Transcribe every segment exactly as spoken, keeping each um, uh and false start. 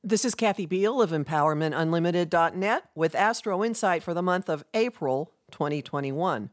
This is Kathy Beal of Empowerment Unlimited dot net with Astro Insight for the month of April twenty twenty-one.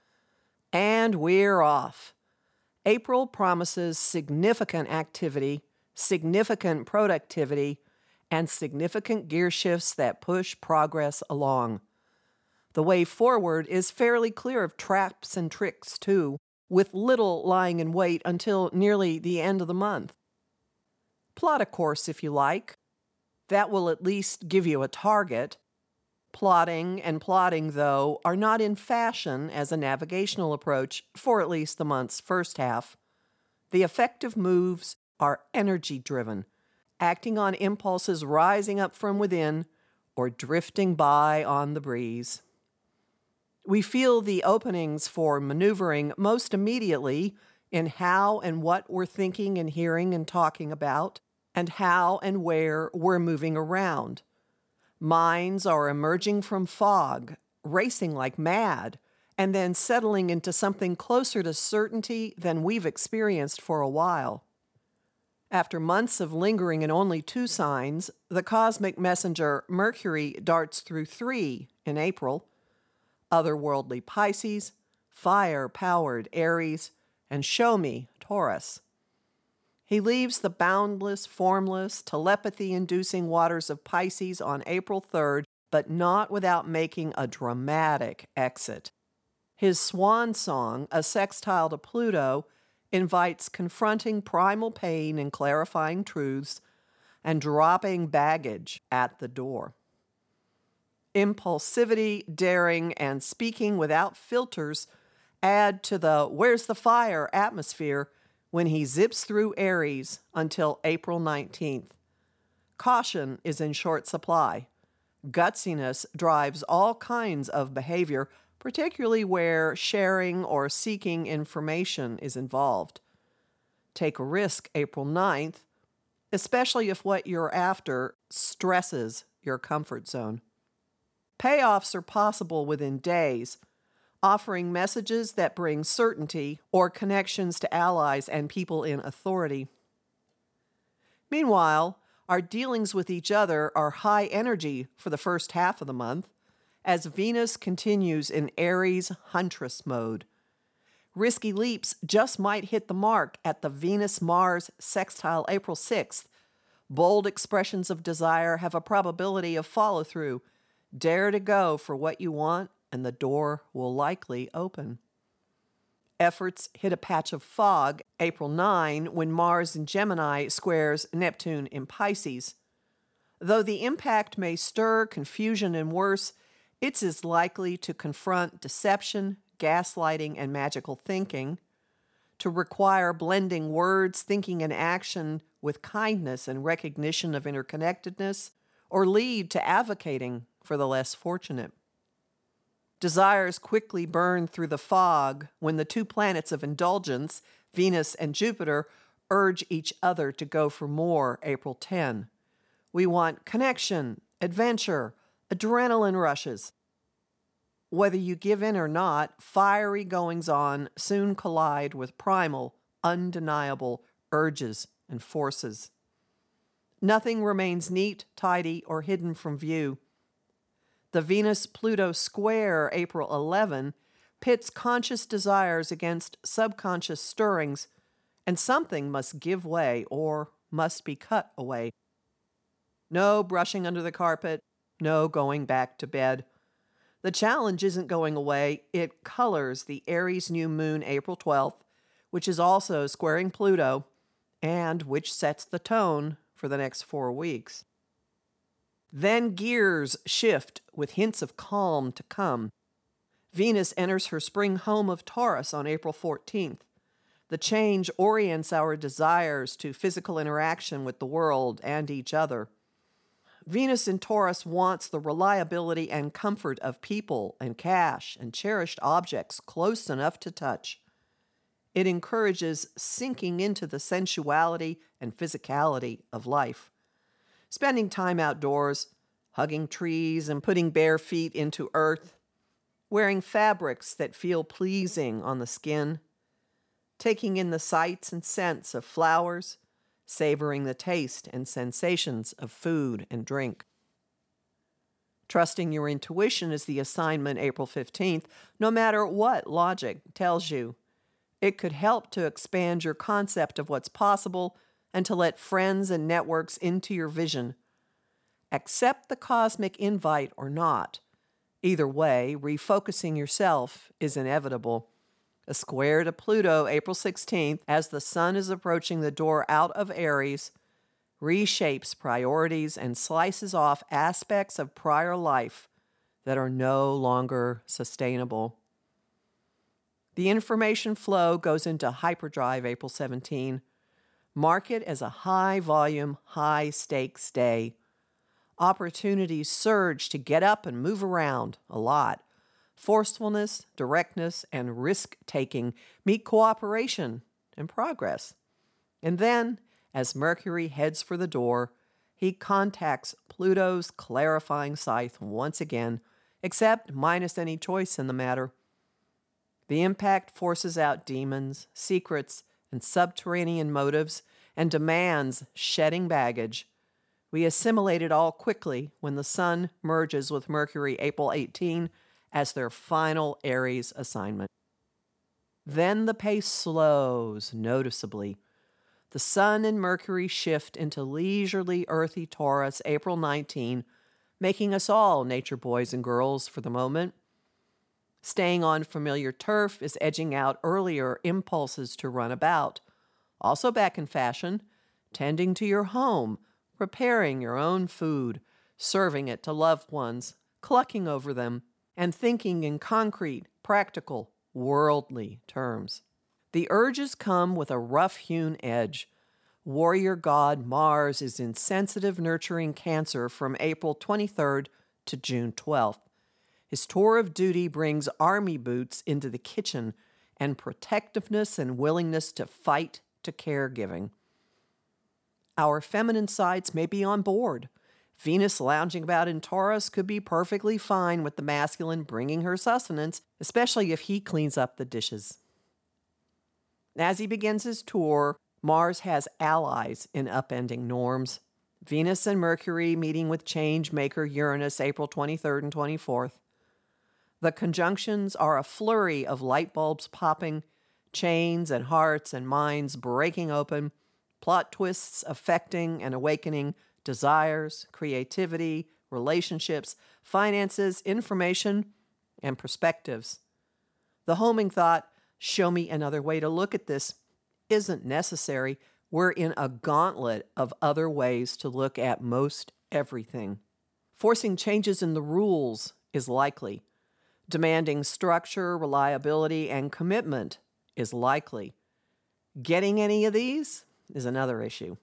And we're off. April promises significant activity, significant productivity, and significant gear shifts that push progress along. The way forward is fairly clear of traps and tricks, too, with little lying in wait until nearly the end of the month. Plot a course if you like. That will at least give you a target. Plotting and plotting, though, are not in fashion as a navigational approach for at least the month's first half. The effective moves are energy-driven, acting on impulses rising up from within or drifting by on the breeze. We feel the openings for maneuvering most immediately in how and what we're thinking and hearing and talking about, and how and where we're moving around. Minds are emerging from fog, racing like mad, and then settling into something closer to certainty than we've experienced for a while. After months of lingering in only two signs, the cosmic messenger Mercury darts through three in April: otherworldly Pisces, fire-powered Aries, and show me Taurus. He leaves the boundless, formless, telepathy-inducing waters of Pisces on April third, but not without making a dramatic exit. His swan song, a sextile to Pluto, invites confronting primal pain and clarifying truths, and dropping baggage at the door. Impulsivity, daring, and speaking without filters add to the "where's the fire" atmosphere when he zips through Aries until April nineteenth. Caution is in short supply. Gutsiness drives all kinds of behavior, particularly where sharing or seeking information is involved. Take a risk April ninth, especially if what you're after stresses your comfort zone. Payoffs are possible within days, offering messages that bring certainty or connections to allies and people in authority. Meanwhile, our dealings with each other are high energy for the first half of the month, as Venus continues in Aries Huntress mode. Risky leaps just might hit the mark at the Venus-Mars sextile April sixth. Bold expressions of desire have a probability of follow-through. Dare to go for what you want, and the door will likely open. Efforts hit a patch of fog April ninth when Mars in Gemini squares Neptune in Pisces. Though the impact may stir confusion and worse, it's as likely to confront deception, gaslighting, and magical thinking, to require blending words, thinking, and action with kindness and recognition of interconnectedness, or lead to advocating for the less fortunate. Desires quickly burn through the fog when the two planets of indulgence, Venus and Jupiter, urge each other to go for more April tenth. We want connection, adventure, adrenaline rushes. Whether you give in or not, fiery goings-on soon collide with primal, undeniable urges and forces. Nothing remains neat, tidy, or hidden from view. The Venus-Pluto square, April eleventh, pits conscious desires against subconscious stirrings, and something must give way or must be cut away. No brushing under the carpet, no going back to bed. The challenge isn't going away, it colors the Aries new moon April twelfth, which is also squaring Pluto, and which sets the tone for the next four weeks. Then gears shift with hints of calm to come. Venus enters her spring home of Taurus on April fourteenth. The change orients our desires to physical interaction with the world and each other. Venus in Taurus wants the reliability and comfort of people and cash and cherished objects close enough to touch. It encourages sinking into the sensuality and physicality of life. Spending time outdoors, hugging trees and putting bare feet into earth, wearing fabrics that feel pleasing on the skin, taking in the sights and scents of flowers, savoring the taste and sensations of food and drink. Trusting your intuition is the assignment April fifteenth, no matter what logic tells you. It could help to expand your concept of what's possible and to let friends and networks into your vision. Accept the cosmic invite or not. Either way, refocusing yourself is inevitable. A square to Pluto April sixteenth, as the sun is approaching the door out of Aries, reshapes priorities and slices off aspects of prior life that are no longer sustainable. The information flow goes into hyperdrive April seventeenth. Mark it as a high-volume, high-stakes day. Opportunities surge to get up and move around a lot. Forcefulness, directness, and risk-taking meet cooperation and progress. And then, as Mercury heads for the door, he contacts Pluto's clarifying scythe once again, except minus any choice in the matter. The impact forces out demons, secrets, and subterranean motives, and demands shedding baggage. We assimilate it all quickly when the sun merges with Mercury April eighteenth as their final Aries assignment. Then the pace slows noticeably. The sun and Mercury shift into leisurely earthy Taurus April nineteenth, making us all nature boys and girls for the moment. Staying on familiar turf is edging out earlier impulses to run about. Also back in fashion, tending to your home, preparing your own food, serving it to loved ones, clucking over them, and thinking in concrete, practical, worldly terms. The urges come with a rough-hewn edge. Warrior god Mars is in sensitive, nurturing Cancer from April twenty-third to June twelfth. His tour of duty brings army boots into the kitchen and protectiveness and willingness to fight to caregiving. Our feminine sides may be on board. Venus lounging about in Taurus could be perfectly fine with the masculine bringing her sustenance, especially if he cleans up the dishes. As he begins his tour, Mars has allies in upending norms. Venus and Mercury meeting with change maker Uranus April twenty-third and twenty-fourth. The conjunctions are a flurry of light bulbs popping, chains and hearts and minds breaking open, plot twists affecting and awakening desires, creativity, relationships, finances, information, and perspectives. The homing thought, show me another way to look at this, isn't necessary. We're in a gauntlet of other ways to look at most everything. Forcing changes in the rules is likely. Demanding structure, reliability, and commitment is likely. Getting any of these is another issue.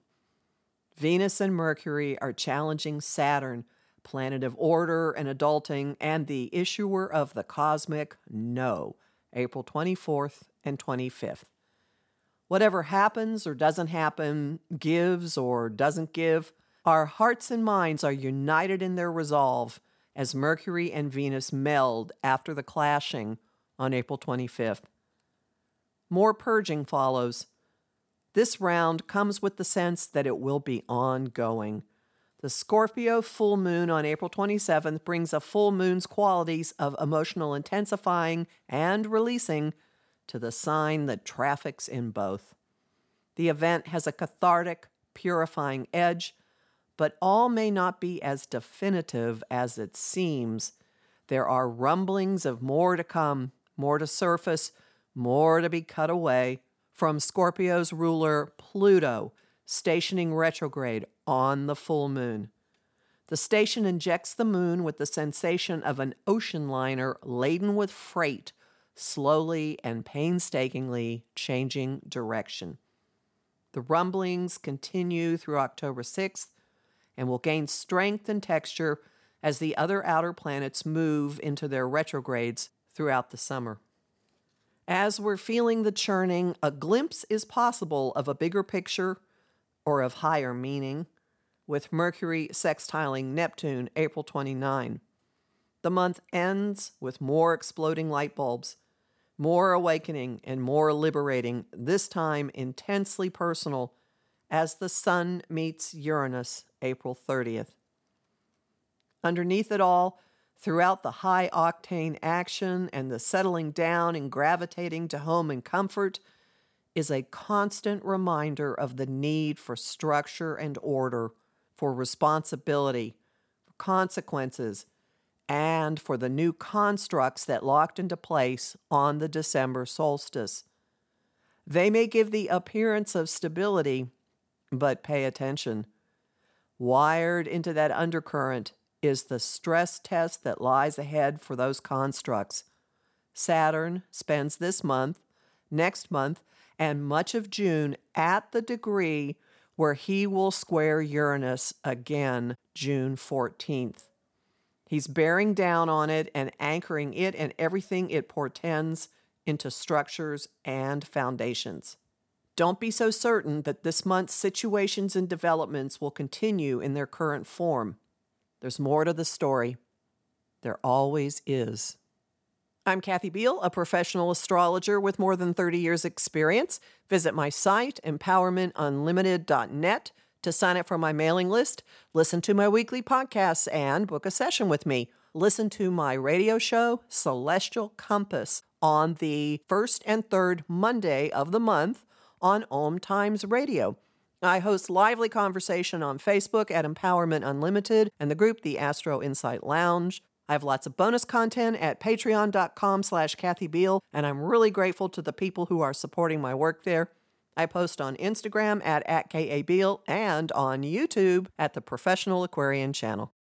Venus and Mercury are challenging Saturn, planet of order and adulting, and the issuer of the cosmic no, April twenty-fourth and twenty-fifth. Whatever happens or doesn't happen, gives or doesn't give, our hearts and minds are united in their resolve as Mercury and Venus meld after the clashing on April twenty-fifth. More purging follows. This round comes with the sense that it will be ongoing. The Scorpio full moon on April twenty-seventh brings a full moon's qualities of emotional intensifying and releasing to the sign that traffics in both. The event has a cathartic, purifying edge, but all may not be as definitive as it seems. There are rumblings of more to come, more to surface, more to be cut away from Scorpio's ruler, Pluto, stationing retrograde on the full moon. The station injects the moon with the sensation of an ocean liner laden with freight, slowly and painstakingly changing direction. The rumblings continue through October sixth and will gain strength and texture as the other outer planets move into their retrogrades throughout the summer. As we're feeling the churning, a glimpse is possible of a bigger picture or of higher meaning, with Mercury sextiling Neptune April twenty-ninth. The month ends with more exploding light bulbs, more awakening and more liberating, this time intensely personal, as the Sun meets Uranus April thirtieth. Underneath it all, throughout the high-octane action and the settling down and gravitating to home and comfort, is a constant reminder of the need for structure and order, for responsibility, for consequences, and for the new constructs that locked into place on the December solstice. They may give the appearance of stability, but pay attention. Wired into that undercurrent is the stress test that lies ahead for those constructs. Saturn spends this month, next month, and much of June at the degree where he will square Uranus again June fourteenth. He's bearing down on it and anchoring it and everything it portends into structures and foundations. Don't be so certain that this month's situations and developments will continue in their current form. There's more to the story. There always is. I'm Kathy Beal, a professional astrologer with more than thirty years' experience. Visit my site, empowerment unlimited dot net, to sign up for my mailing list, listen to my weekly podcasts, and book a session with me. Listen to my radio show, Celestial Compass, on the first and third Monday of the month on Om Times Radio. I host lively conversation on Facebook at Empowerment Unlimited and the group The Astro Insight Lounge. I have lots of bonus content at patreon.com slash Kathy Beal, and I'm really grateful to the people who are supporting my work there. I post on Instagram at, at K A Beal and on YouTube at the Professional Aquarian Channel.